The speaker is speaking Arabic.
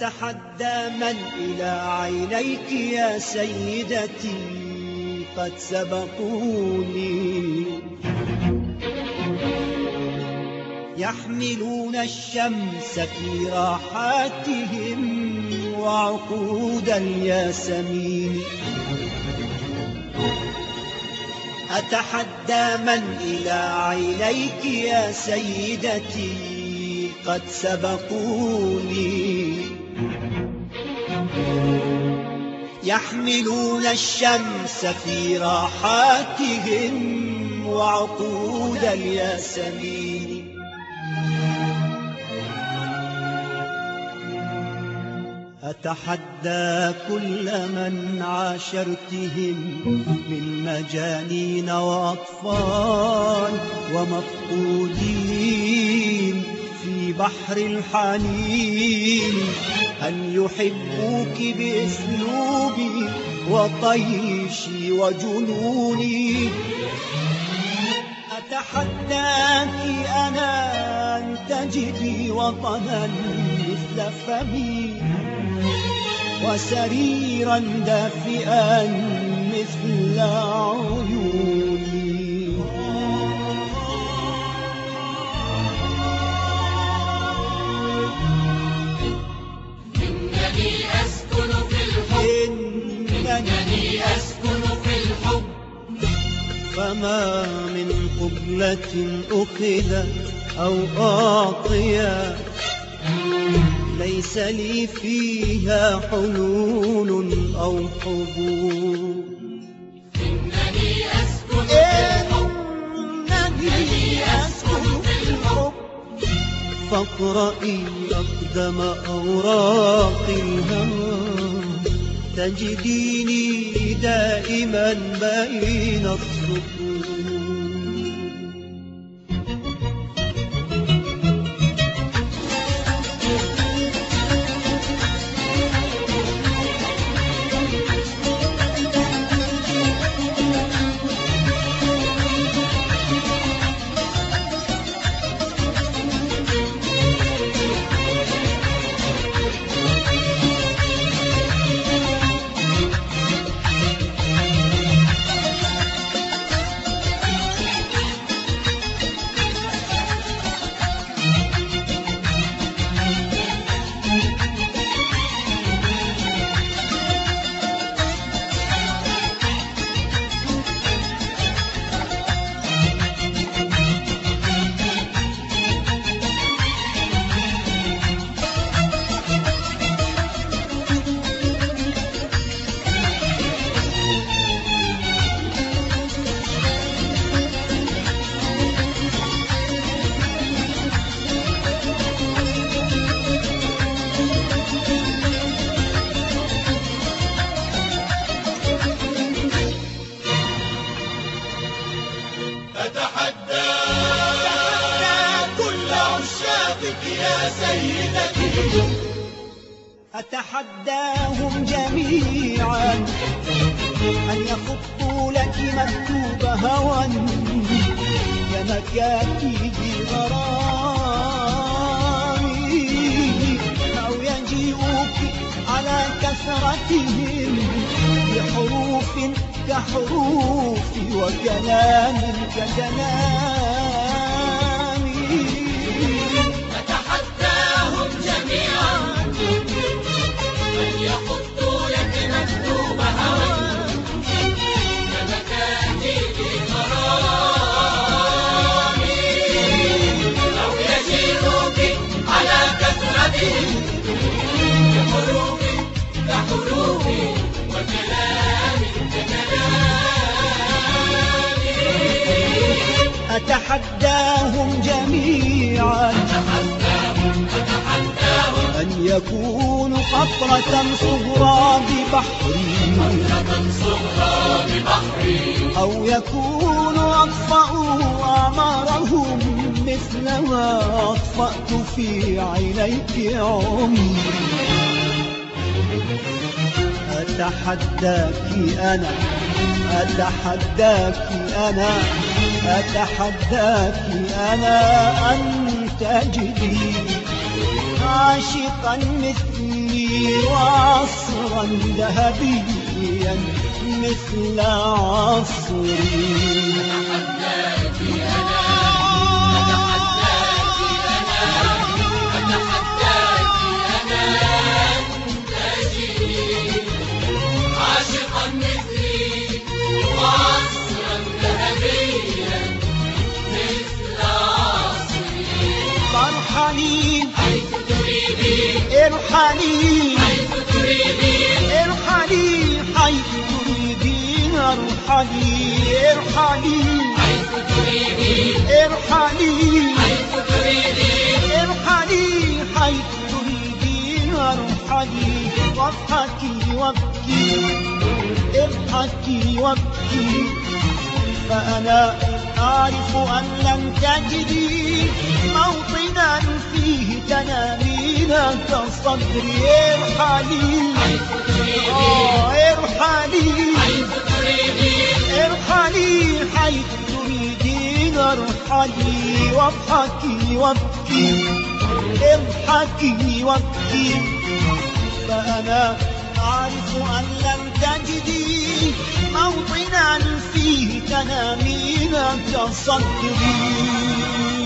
أتحدى من إلى عينيك يا سيدتي قد سبقوني، يحملون الشمس في راحاتهم وعقود الياسمين. أتحدى من إلى عينيك يا سيدتي قد سبقوني، يحملون الشمس في راحاتهم وعقود الياسمين. أتحدى كل من عاشرتهم من مجانين وأطفال ومفقودين في بحر الحنين أن يحبوك بأسلوبي وطيشي وجنوني. أتحداك أنا أن تجدي وطنا مثل فمي وسريرا دافئا مثل عيوني. إنني أسكن في الحب، إنني أسكن في الحب. فما من قبلة أخذت أو أعطيت ليس لي فيها حلول أو حبوب. إنني أسكن في الحب، إنني أسكن في الحب. فاقرئي أقدم أوراق الهوى تجديني دائما بين السطور. أتحدى كل عشاقك يا سيدتي، أتحداهم جميعا أن يخطوا لك مكتوب هوى كمكاتب غرامي، أو يجيئوك على كثرتهم بحروف كحروفي وكلام ككلامي. أتحداهم جميعا أن يخطوا لك مكتوب هوى كمكاتب غرامي، أو يجيئوك على كثرتهم بحروف كحروفي وكلام ككلامي. أتحداهم جميعا أن يكونوا قطرة صغرى ببحري، أو يكونوا أطفأوا أعمارهم مثلما أطفأت في عينيك عمري. أتحداك أنا، أتحداك أنا، أتحداك أنا أن تجدي عاشقا مثلي وعصرا ذهبيا مثل عصري. ارحلي حيث تريدين ارحلي حيث تريدين ارحلي حيث تريدين ارحلي ارحلي حيث تريدين ارحلي حيث تريدين ارحلي حيث تريدين ارحلي واضحكي وابكي اضحكي وابكي فأنا أعرف أن لن تجدي موطنا فيه تنامين كصدري. ارحلي حيث تريدين ارحلي حيث تريدين ارحلي حيث تريدين ارحلي واضحكي وابكي اضحكي وابكي فأنا أعرف أن لن تجدي موطنا فيه تنامين كصدري.